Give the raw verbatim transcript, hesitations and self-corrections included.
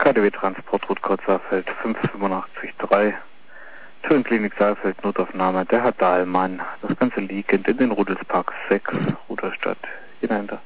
K D W Transportroute Kurt Saalfeld fünf acht fünf drei, Tourenklinik Saalfeld, Notaufnahme, der Herr Dahlmann. Das Ganze liegend in den Rudelspark sechs, Rudolstadt hinein.